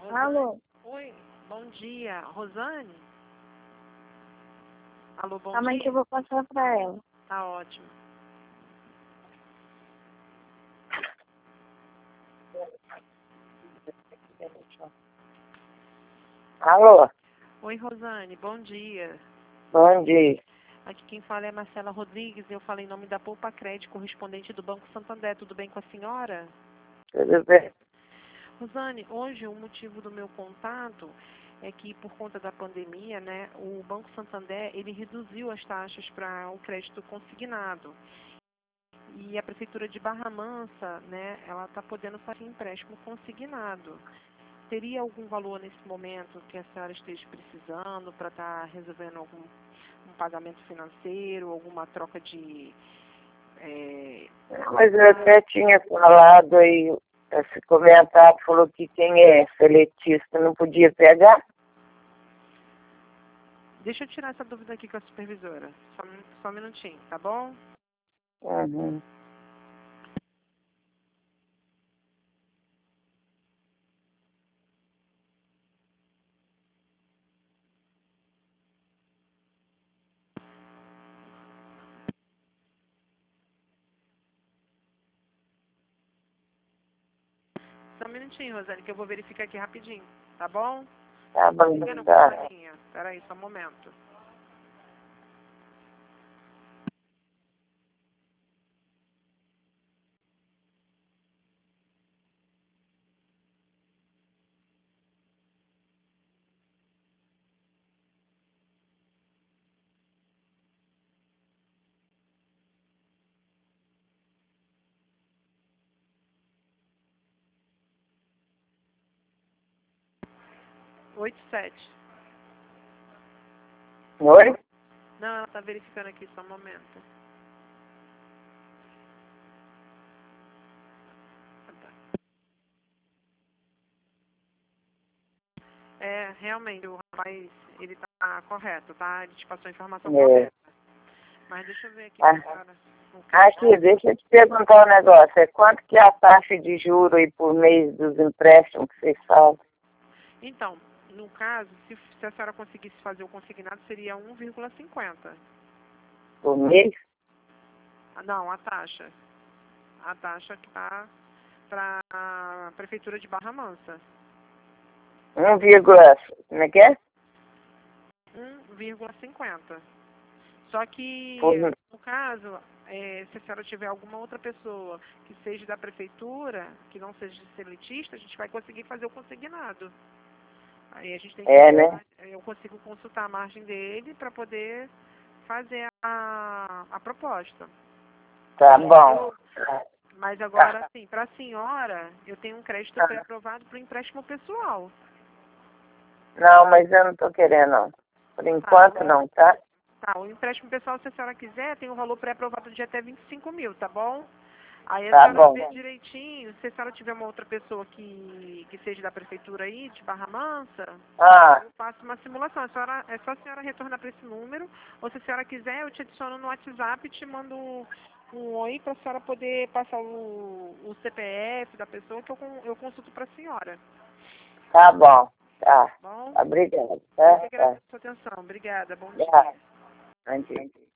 Rosane? Alô? Oi, bom dia. Rosane? Alô, bom Calma aí dia. que eu vou passar pra ela. Tá ótimo. Alô, Oi, Rosane, bom dia. bom dia. Aqui quem fala é Marcela Rodrigues. Eu falo em nome da Poupa Crédito, correspondente do Banco Santander. Tudo bem com a senhora? Tudo bem? Rosane, hoje o motivo do meu contato é que por conta da pandemia, né, o Banco Santander, ele reduziu as taxas para o crédito consignado. E a Prefeitura de Barra Mansa, né, ela está podendo fazer empréstimo consignado. Teria algum valor nesse momento que a senhora esteja precisando para estar resolvendo algum um pagamento financeiro, alguma troca de... Mas eu até tinha falado aí, esse comentário falou que quem é seletista não podia pegar. Deixa eu tirar essa dúvida aqui com a supervisora. Só um minutinho, tá bom? Uhum. Só um minutinho, Rosane, que eu vou verificar aqui rapidinho, tá bom? Tá bom, Fica tá. na linha. Peraí, só um momento. Oito sete. Oi? Não, ela tá verificando aqui, só um momento. É, realmente, o rapaz, ele tá correto, tá? Ele te passou a informação correta. Mas deixa eu ver aqui, Ah. cara. Aqui, deixa eu te perguntar um negócio. É quanto que é a taxa de juros aí por mês dos empréstimos que vocês fazem? Então, no caso, se a senhora conseguisse fazer o consignado, seria 1,50. Por mês? Não, a taxa. A taxa que tá para a Prefeitura de Barra Mansa. 1, como é que é? 1,50. Só que, Por... no caso, se a senhora tiver alguma outra pessoa que seja da Prefeitura, que não seja seletista, a gente vai conseguir fazer o consignado. Aí a gente tem que... né? Eu consigo consultar a margem dele para poder fazer a proposta. Tá bom. Mas agora, assim, para a senhora, eu tenho um crédito pré-aprovado para o empréstimo pessoal. Não, mas eu não tô querendo, não. Por enquanto, não, tá? Tá, o empréstimo pessoal, se a senhora quiser, tem um valor pré-aprovado de até 25 mil, tá bom? Aí a Tá senhora bom. vê direitinho, se a senhora tiver uma outra pessoa que seja da prefeitura aí, de Barra Mansa, eu faço uma simulação. É só a senhora retornar para esse número, ou se a senhora quiser, eu te adiciono no WhatsApp e te mando um oi para a senhora poder passar o CPF da pessoa que eu consulto para a senhora. Tá bom. Tá. Bom? Obrigado. Eu que Tá. agradeço a sua atenção. Obrigada. Bom dia. Bom dia.